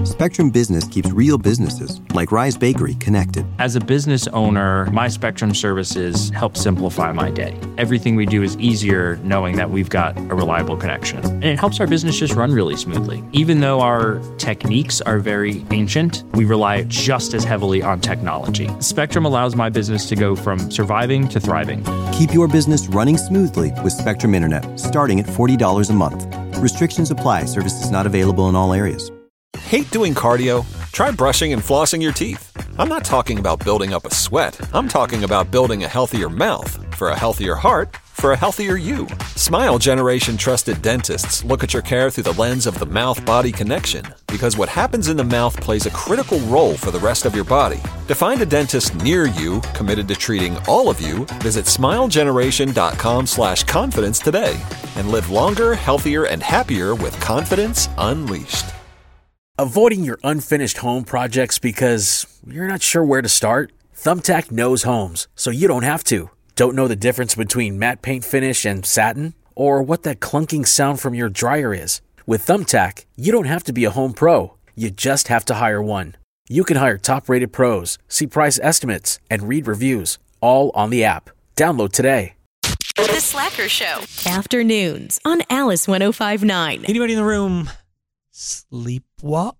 Spectrum Business keeps real businesses, like Rise Bakery, connected. As a business owner, my Spectrum services help simplify my day. Everything we do is easier knowing that we've got a reliable connection. And it helps our business just run really smoothly. Even though our techniques are very ancient, we rely just as heavily on technology. Spectrum allows my business to go from surviving to thriving. Keep your business running smoothly with Spectrum Internet, starting at $40 a month. Restrictions apply. Services not available in all areas. Hate doing cardio? Try brushing and flossing your teeth. I'm not talking about building up a sweat. I'm talking about building a healthier mouth for a healthier heart for a healthier you. Smile Generation trusted dentists look at your care through the lens of the mouth-body connection, because what happens in the mouth plays a critical role for the rest of your body. To find a dentist near you committed to treating all of you, visit smilegeneration.com/confidence today and live longer, healthier, and happier with confidence unleashed. Avoiding your unfinished home projects because you're not sure where to start? Thumbtack knows homes, so you don't have to. Don't know the difference between matte paint finish and satin? Or what that clunking sound from your dryer is? With Thumbtack, you don't have to be a home pro. You just have to hire one. You can hire top-rated pros, see price estimates, and read reviews, all on the app. Download today. The Slacker Show. Afternoons on Alice 105.9. Anybody in the room sleepwalk?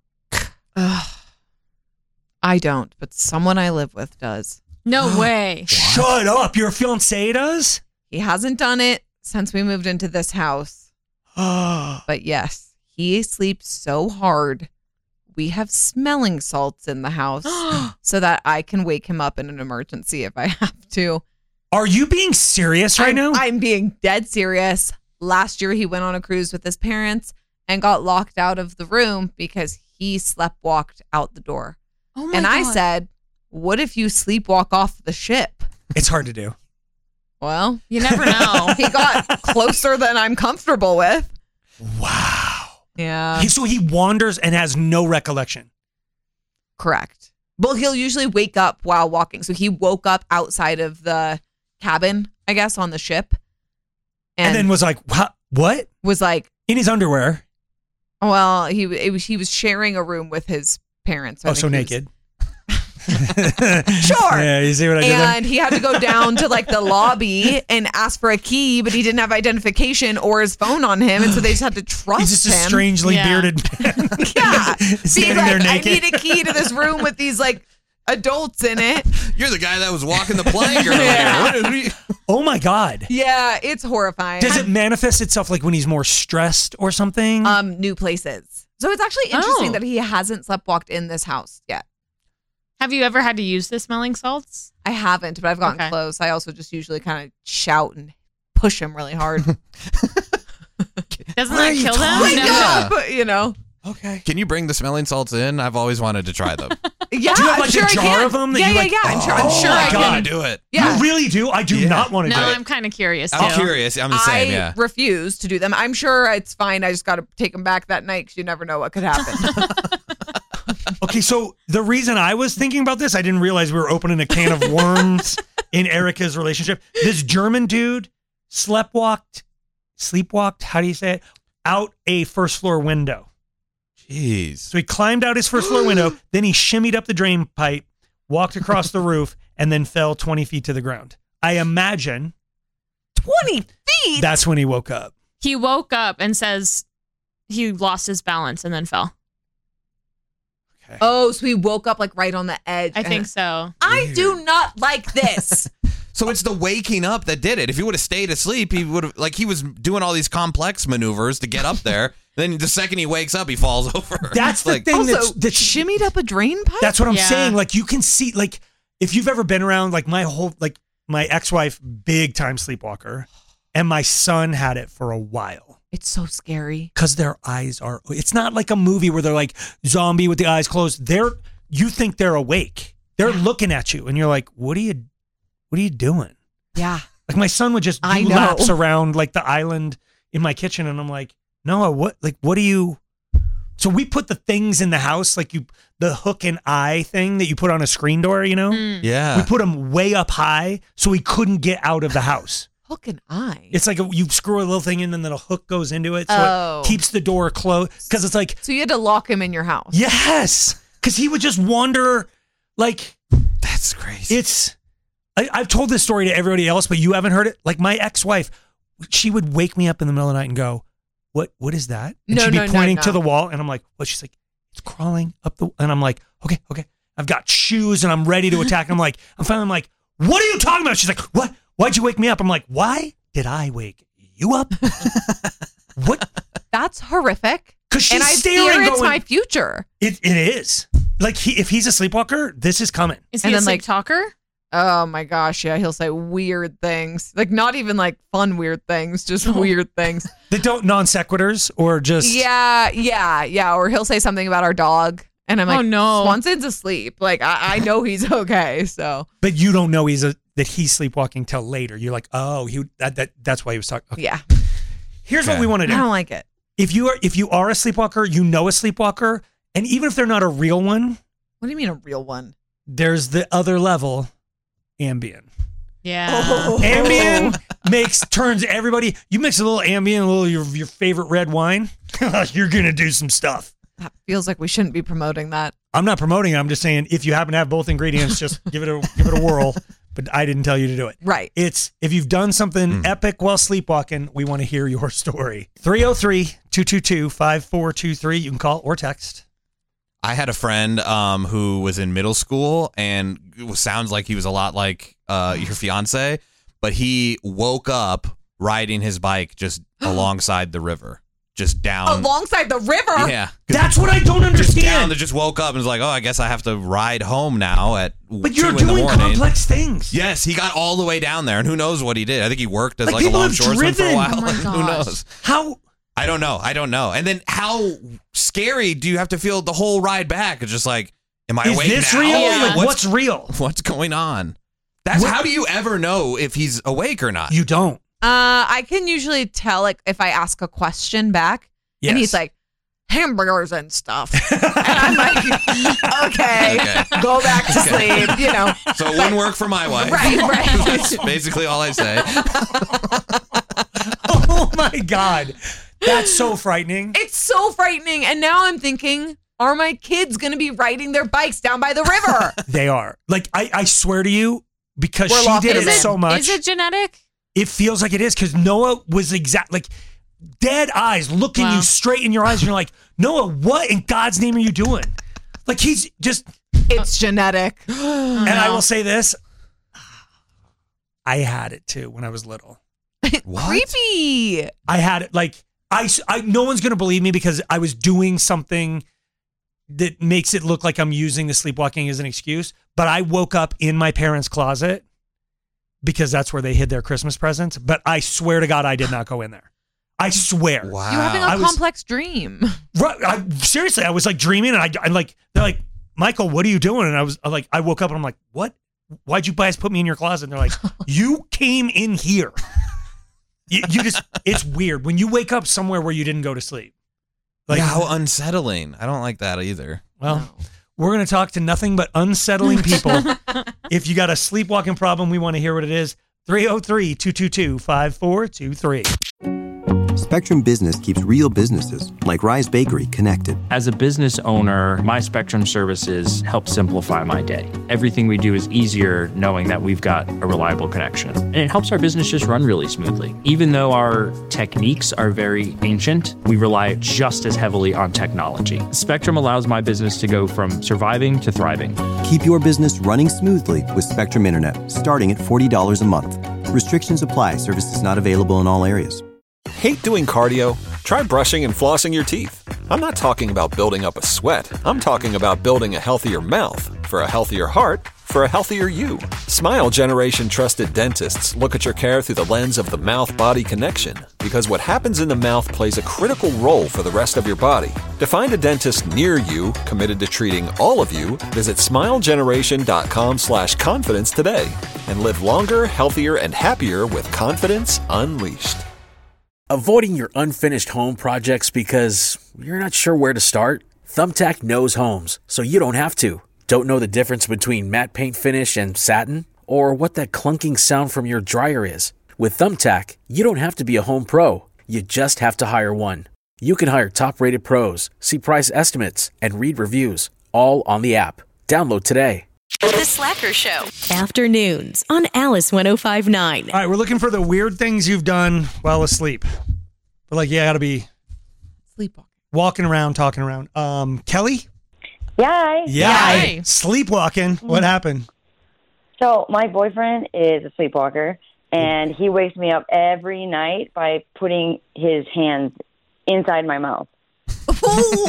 I don't, but someone I live with does. No way. Shut up. Your fiancé does? He hasn't done it since we moved into this house. But yes, he sleeps so hard. We have smelling salts in the house so that I can wake him up in an emergency if I have to. Are you being serious right now? I'm being dead serious. Last year, he went on a cruise with his parents and got locked out of the room because he sleptwalked out the door. Oh my and God. I said, what if you sleepwalk off the ship? It's hard to do. Well, you never know. He got closer than I'm comfortable with. Wow. Yeah. So he wanders and has no recollection. Correct. Well, he'll usually wake up while walking. So he woke up outside of the cabin, I guess, on the ship. And then was like, what? Was like. In his underwear. Well, he was sharing a room with his parents. So naked. Sure. Yeah, you see what I did there? And he had to go down to like the lobby and ask for a key, but he didn't have identification or his phone on him, and so they just had to trust him. He's just a strangely bearded man. Yeah. Standing like, there naked. I need a key to this room with these like adults in it. You're the guy that was walking the plank earlier. Yeah. Oh my God. Yeah, it's horrifying. Does it manifest itself like when he's more stressed or something? New places. So it's actually interesting that he hasn't sleptwalked in this house yet. Have you ever had to use the smelling salts? I haven't, but I've gotten close. I also just usually kind of shout and push him really hard. Doesn't that kill them? Wake up, you know. Okay. Can you bring the smelling salts in? I've always wanted to try them. Yeah, do you have like I'm sure a jar of them? That yeah, you like, I'm sure I can do it. Yeah. You really do? I do not want to do it. No, I'm kind of curious. I'm curious. I'm the same, I refuse to do them. I'm sure it's fine. I just got to take them back that night because you never know what could happen. Okay, so the reason I was thinking about this, I didn't realize we were opening a can of worms in Erica's relationship. This German dude sleepwalked, how do you say it? Out a first floor window. Jeez. So he climbed out his first floor window, then he shimmied up the drain pipe, walked across the roof, and then fell 20 feet to the ground. I imagine 20 feet? That's when he woke up. He woke up and says he lost his balance and then fell. Okay. Oh, so he woke up like right on the edge. I think so. I do not like this. So it's the waking up that did it. If he would have stayed asleep, he would have, like, he was doing all these complex maneuvers to get up there. Then the second he wakes up, he falls over. That's the like, thing Also, that's shimmied up a drain pipe? That's what I'm Yeah. saying. Like you can see, like if you've ever been around, like my ex-wife, big time sleepwalker, and my son had it for a while. It's so scary. Because their eyes are, it's not like a movie where they're like zombie with the eyes closed. You think they're awake. They're looking at you and you're like, what are you doing? Yeah. Like my son would just do laps around like the island in my kitchen. And I'm like, Noah, what do you, so we put the things in the house, like the hook and eye thing that you put on a screen door, you know? Yeah. We put them way up high so he couldn't get out of the house. Hook and eye. It's like you screw a little thing in and then a hook goes into it. So it keeps the door closed. Because it's like. So you had to lock him in your house. Yes. Because he would just wander like. That's crazy. I've told this story to everybody else, but you haven't heard it. Like my ex-wife, she would wake me up in the middle of the night and go, what is that? And she'd be pointing to the wall. And I'm like, what? She's like, it's crawling up the. And I'm like, okay. I've got shoes and I'm ready to attack. And I'm finally like, what are you talking about? She's like, what? Why'd you wake me up? I'm like, why did I wake you up? What? That's horrific. Because she's and I staring fear it's going, my future. It is. Like if he's a sleepwalker, this is coming. Is he a sleep talker? Oh my gosh, yeah, he'll say weird things. Like not even like fun weird things, just weird things. They don't non sequiturs or just Yeah. Or he'll say something about our dog. And I'm like, oh no, Swanson's asleep. Like I know he's okay. So, but you don't know that he's sleepwalking till later. You're like, oh, that's why he was talking. Okay. Yeah. Here's what we want to do. I don't like it. If you are a sleepwalker, you know a sleepwalker, and even if they're not a real one, what do you mean a real one? There's the other level, Ambien. Yeah. Ambien turns everybody. You mix a little Ambien, a little your favorite red wine, you're gonna do some stuff. That feels like we shouldn't be promoting that. I'm not promoting it. I'm just saying if you happen to have both ingredients, just give it a whirl. But I didn't tell you to do it. Right. It's if you've done something epic while sleepwalking, we want to hear your story. 303-222-5423. You can call or text. I had a friend who was in middle school, and it sounds like he was a lot like your fiance, but he woke up riding his bike just alongside the river. Just down. Alongside the river? Yeah. That's what I don't understand. Just woke up and was like, oh, I guess I have to ride home now at 2 in the morning. But you're doing complex things. Yes, he got all the way down there, and who knows what he did. I think he worked as like a longshoreman for a while. Oh my gosh. Who knows? How? I don't know. And then how scary do you have to feel the whole ride back? It's just like, am I Is awake this now? real? Yeah. Like, what's real? What's going on? How do you ever know if he's awake or not? You don't. I can usually tell like if I ask a question back. Yes. And he's like, hamburgers and stuff. And I'm like, okay, go back to sleep, you know. So it wouldn't work for my wife. Right. That's basically all I say. Oh my God. That's so frightening. It's so frightening. And now I'm thinking, are my kids going to be riding their bikes down by the river? They are. Like, I swear to you, because We're she locked did in it it. so much. Is it genetic? It feels like it is because Noah was like dead eyes looking you straight in your eyes. And you're like, Noah, what in God's name are you doing? Like he's just. It's genetic. And I will say this. I had it too when I was little. What? Creepy. I had it like I no one's going to believe me because I was doing something that makes it look like I'm using the sleepwalking as an excuse. But I woke up in my parents' closet because that's where they hid their Christmas presents. But I swear to God, I did not go in there. I swear. Wow. You're having a complex dream. Right. Seriously, I was like dreaming and I like, they're like, Michael, what are you doing? And I was like, I woke up and I'm like, what? Why'd you guys put me in your closet? And they're like, you came in here. You just, it's weird when you wake up somewhere where you didn't go to sleep. Like, yeah, how unsettling. I don't like that either. Well, we're going to talk to nothing but unsettling people. If you got a sleepwalking problem, we want to hear what it is. 303-222-5423. Spectrum Business keeps real businesses, like Rise Bakery, connected. As a business owner, my Spectrum services help simplify my day. Everything we do is easier knowing that we've got a reliable connection. And it helps our business just run really smoothly. Even though our techniques are very ancient, we rely just as heavily on technology. Spectrum allows my business to go from surviving to thriving. Keep your business running smoothly with Spectrum Internet, starting at $40 a month. Restrictions apply. Services not available in all areas. Hate doing cardio? Try brushing and flossing your teeth. I'm not talking about building up a sweat. I'm talking about building a healthier mouth. For a healthier heart, for a healthier you. Smile Generation trusted dentists look at your care through the lens of the mouth-body connection, because what happens in the mouth plays a critical role for the rest of your body. To find a dentist near you committed to treating all of you, visit smilegeneration.com/confidence today and live longer, healthier, and happier with confidence unleashed. Avoiding your unfinished home projects because you're not sure where to start? Thumbtack knows homes, so you don't have to. Don't know the difference between matte paint finish and satin? Or what that clunking sound from your dryer is? With Thumbtack, you don't have to be a home pro. You just have to hire one. You can hire top-rated pros, see price estimates, and read reviews, all on the app. Download today. The Slacker Show. Afternoons on Alice 105.9. All right, we're looking for the weird things you've done while asleep. But like, yeah, gotta be Sleepwalking. Walking around, talking around. Kelly? Yay. Yeah. Sleepwalking. What happened? So my boyfriend is a sleepwalker, and he wakes me up every night by putting his hands inside my mouth. That's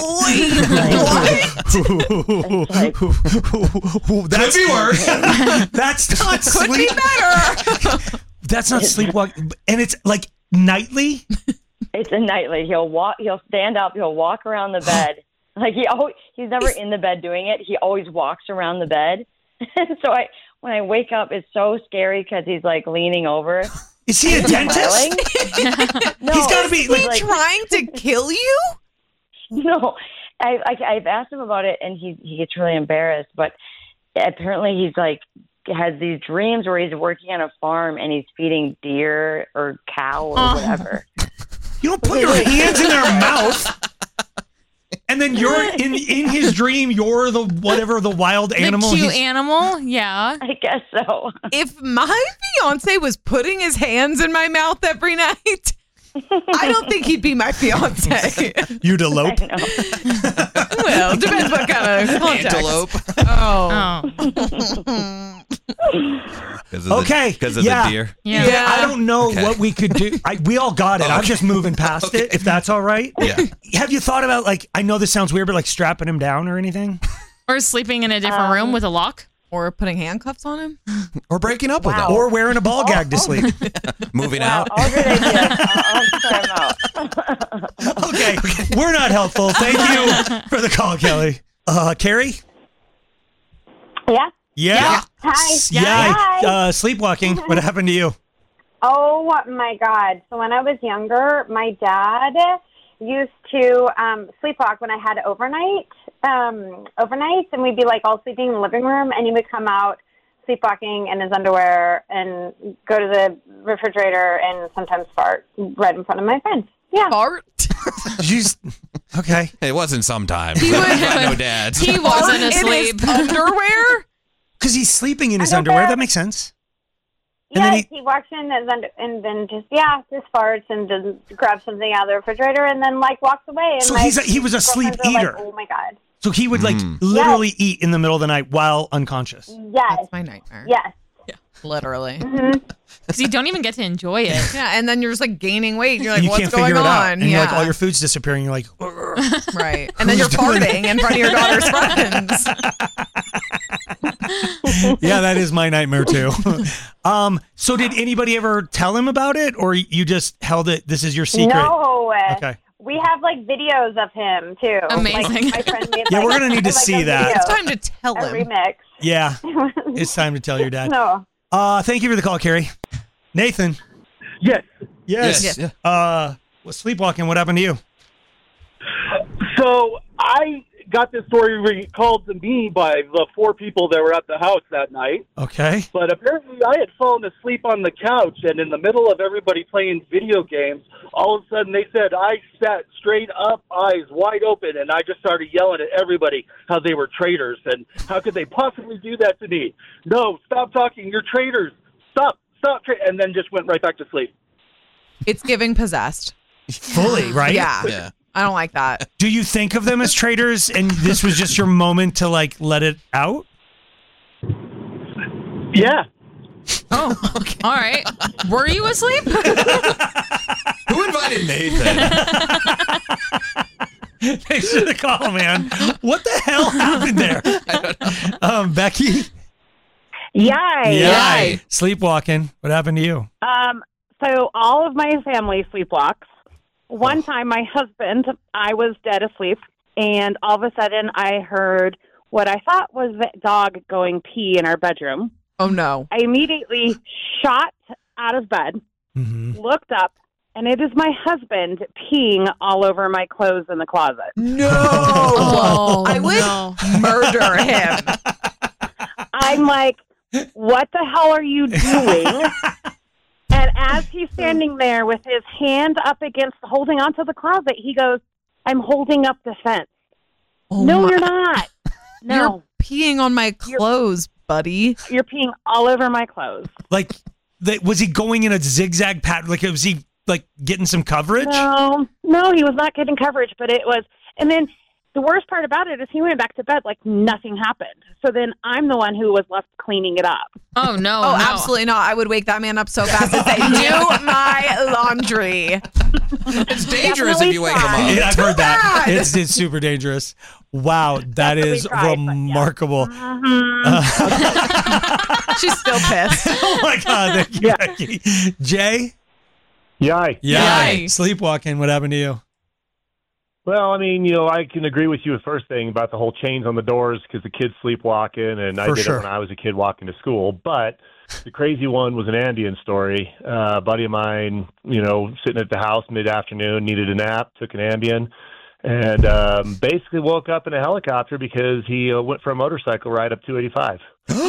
Could be worse. That's not Could be better. That's not sleepwalking. And it's like nightly? It's a nightly. He'll stand up, he'll walk around the bed. Like he's never in the bed doing it. He always walks around the bed. So when I wake up, it's so scary because he's like leaning over. Is he a dentist? No, he's got to be Is he trying to kill you? No, I've asked him about it, and he gets really embarrassed. But apparently, he's like has these dreams where he's working on a farm and he's feeding deer or cow or whatever. You don't put your hands in their mouth. And then you're in his dream, you're the wild animal. The cute animal, yeah. I guess so. If my fiance was putting his hands in my mouth every night, I don't think he'd be my fiance. You'd elope? Well, depends what kind of context. Antelope. Okay. Because of the deer. Yeah. I don't know what we could do. We all got it. I'm just moving past it, if that's all right. Yeah. Have you thought about, like, I know this sounds weird, but like strapping him down or anything? Or sleeping in a different room with a lock? Or putting handcuffs on him? Or breaking up with him. Or wearing a ball gag to sleep. Moving out. All good ideas. I'll try them out. Okay. We're not helpful. Thank you for the call, Kelly. Carrie? Yeah. Yeah. Hi. Yeah. Hi. Sleepwalking. What happened to you? Oh my God. So when I was younger, my dad used to sleepwalk when I had overnights, and we'd be like all sleeping in the living room, and he would come out sleepwalking in his underwear and go to the refrigerator and sometimes fart right in front of my friends. Yeah. Fart? Okay. It wasn't sometimes. He no dads. He wasn't asleep. In his underwear? Because he's sleeping in his underwear. That makes sense. And Yeah, then he walks in and then just farts and just grabs something out of the refrigerator and then walks away. And So he was a sleep girlfriends are eater. Like, oh my God. So he would literally eat in the middle of the night while unconscious. Yes. That's my nightmare. Yes. Yeah. Literally. Because you don't even get to enjoy it. Yeah, and then you're just gaining weight. And you're like, You what's can't going figure it out. on? And yeah. you're all your food's disappearing. You're like, "Ugh." Right. And then you're farting in front of your daughter's friends. Yeah, that is my nightmare too. So did anybody ever tell him about it, or you just held it? This is your secret. No. Okay. We have videos of him too. Amazing. My friend made, Yeah, we're gonna need to see that. It's time to tell a him. remix. Yeah, it's time to tell your dad. No. Thank you for the call, Carrie. Nathan. Yes. Yes. Sleepwalking. What happened to you? So I got this story recalled to me by the 4 people that were at the house that night. Okay. But apparently I had fallen asleep on the couch, and in the middle of everybody playing video games, all of a sudden they said I sat straight up, eyes wide open, and I just started yelling at everybody how they were traitors, and how could they possibly do that to me? No, stop talking, you're traitors. Stop, and then just went right back to sleep. It's giving possessed. Fully, right? Yeah. I don't like that. Do you think of them as traitors, and this was just your moment to let it out? Yeah. Oh, okay. All right. Were you asleep? Who invited Nathan? Thanks for the call, man. What the hell happened there? Becky? Yay. Yay. Sleepwalking. What happened to you? So all of my family sleepwalks. One time, my husband, I was dead asleep, and all of a sudden, I heard what I thought was the dog going pee in our bedroom. Oh, no. I immediately shot out of bed, looked up, and it is my husband peeing all over my clothes in the closet. No! I would murder him. I'm like, what the hell are you doing? And as he's standing there with his hand up against, holding onto the closet, he goes, "I'm holding up the fence." Oh no, my- you're not. No. You're peeing on my clothes, buddy. You're peeing all over my clothes. Like, was he going in a zigzag pattern? Like, was he like getting some coverage? No, he was not getting coverage, but it was. And then the worst part about it is he went back to bed like nothing happened. So then I'm the one who was left cleaning it up. Oh, no. Oh, no. absolutely not. I would wake that man up so fast and say, do my laundry. It's dangerous if you wake him up. Yeah, I've heard that. It's super dangerous. Wow, that is remarkable. She's still pissed. Oh my God, thank you, Becky. Jay? Yay. Sleepwalking, what happened to you? Well, I mean, I can agree with you the first thing about the whole chains on the doors because the kids sleepwalking, and I did it when I was a kid walking to school. But the crazy one was an Andean story. A buddy of mine, sitting at the house mid-afternoon, needed a nap, took an Ambien, and basically woke up in a helicopter because he went for a motorcycle ride up 285.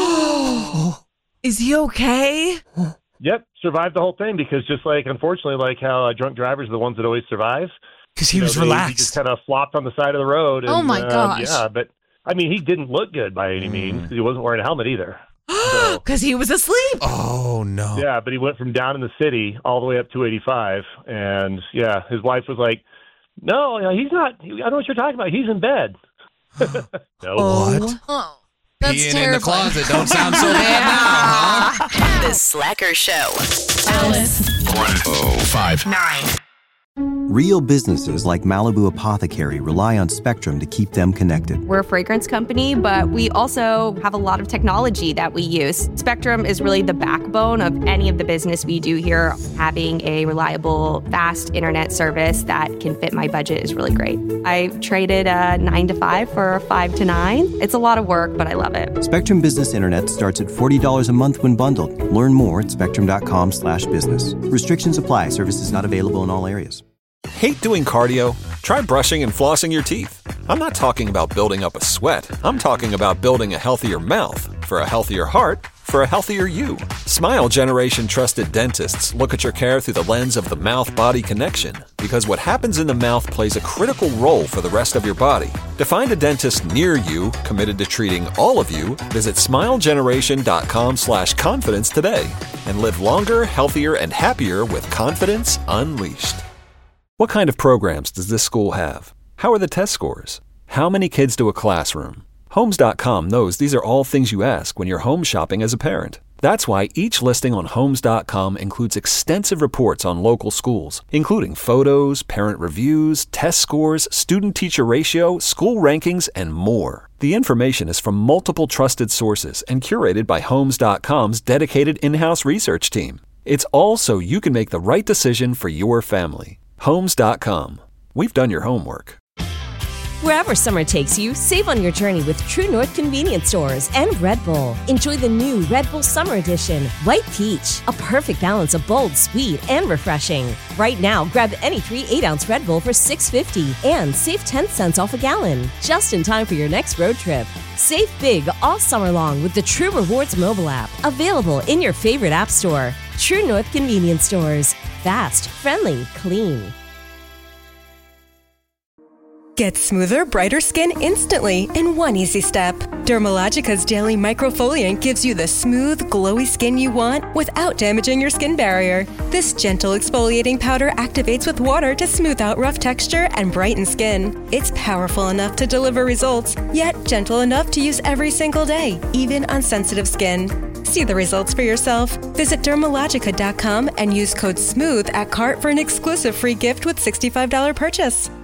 Is he okay? Yep, survived the whole thing because just like, unfortunately, like how drunk drivers are the ones that always survive. Because he was relaxed. He just kind of flopped on the side of the road. And, Oh, my gosh. Yeah, but, I mean, he didn't look good by any means because he wasn't wearing a helmet either. Because he was asleep. Oh, no. Yeah, but he went from down in the city all the way up 285. And, yeah, his wife was like, no, he's not. I don't know what you're talking about. He's in bed. No. What? Oh, that's Peeing terrifying. in the closet don't sound so bad now, huh? The Slacker Show. Alice. 1059. Real businesses like Malibu Apothecary rely on Spectrum to keep them connected. We're a fragrance company, but we also have a lot of technology that we use. Spectrum is really the backbone of any of the business we do here. Having a reliable, fast internet service that can fit my budget is really great. I traded a 9 to 5 for a 5 to 9. It's a lot of work, but I love it. Spectrum Business Internet starts at $40 a month when bundled. Learn more at spectrum.com/business. Restrictions apply. Services not available in all areas. Hate doing cardio? Try brushing and flossing your teeth. I'm not talking about building up a sweat. I'm talking about building a healthier mouth for a healthier heart for a healthier you. Smile Generation trusted dentists look at your care through the lens of the mouth-body connection because what happens in the mouth plays a critical role for the rest of your body. To find a dentist near you committed to treating all of you, visit smilegeneration.com/confidence today and live longer, healthier, and happier with confidence unleashed. What kind of programs does this school have? How are the test scores? How many kids to a classroom? Homes.com knows these are all things you ask when you're home shopping as a parent. That's why each listing on Homes.com includes extensive reports on local schools, including photos, parent reviews, test scores, student-teacher ratio, school rankings, and more. The information is from multiple trusted sources and curated by Homes.com's dedicated in-house research team. It's all so you can make the right decision for your family. Homes.com. We've done your homework. Wherever summer takes you, save on your journey with True North Convenience Stores and Red Bull. Enjoy the new Red Bull Summer Edition, White Peach, a perfect balance of bold, sweet, and refreshing. Right now, grab any 3 8-ounce Red Bull for $6.50 and save 10 cents off a gallon, just in time for your next road trip. Save big all summer long with the True Rewards mobile app, available in your favorite app store. True North Convenience Stores. Fast, friendly, clean. Get smoother, brighter skin instantly in one easy step. Dermalogica's Daily Microfoliant gives you the smooth, glowy skin you want without damaging your skin barrier. This gentle exfoliating powder activates with water to smooth out rough texture and brighten skin. It's powerful enough to deliver results, yet gentle enough to use every single day, even on sensitive skin. See the results for yourself. Visit Dermalogica.com and use code SMOOTH at cart for an exclusive free gift with $65 purchase.